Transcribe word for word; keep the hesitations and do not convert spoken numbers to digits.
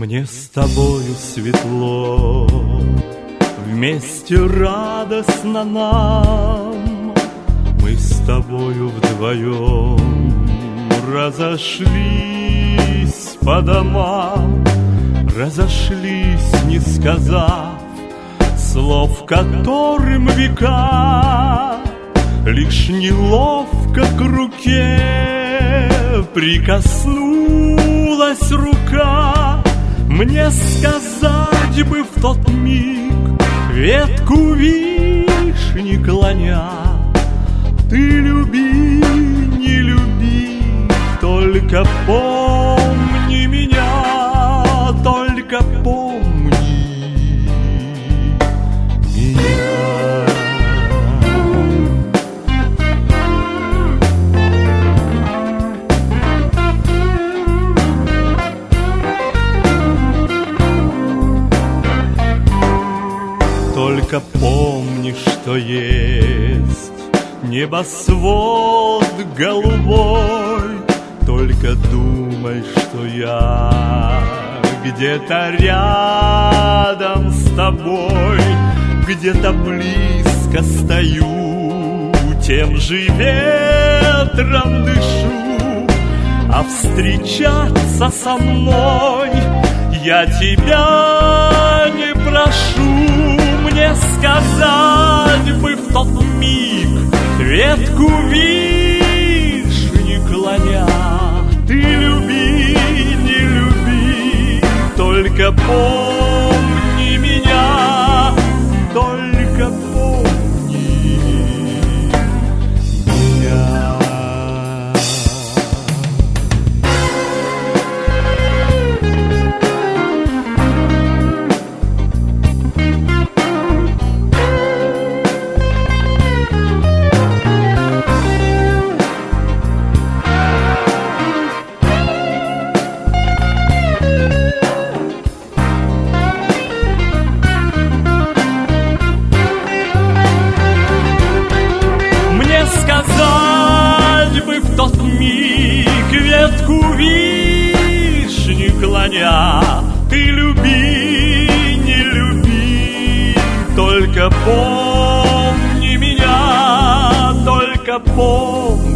Мне с тобою светло, вместе радостно нам. Мы с тобою вдвоем разошлись по домам, разошлись, не сказав слов, которым века. Лишь неловко к руке прикоснулась рука. Мне сказать бы в тот миг, ветку вишни клоня: ты люби, не люби, только помни меня, только помни меня. Только помни, что есть небосвод голубой. Только думай, что я где-то рядом с тобой, где-то близко стою, тем же ветром дышу. А встречаться со мной я тебя не прошу. Мне сказать бы в тот миг, ветку вишни клоня: ты люби, не люби, только помни меня, только помни меня. Сказать бы в тот миг, ветку вишни клоня: ты люби, не люби, только помни меня, только помни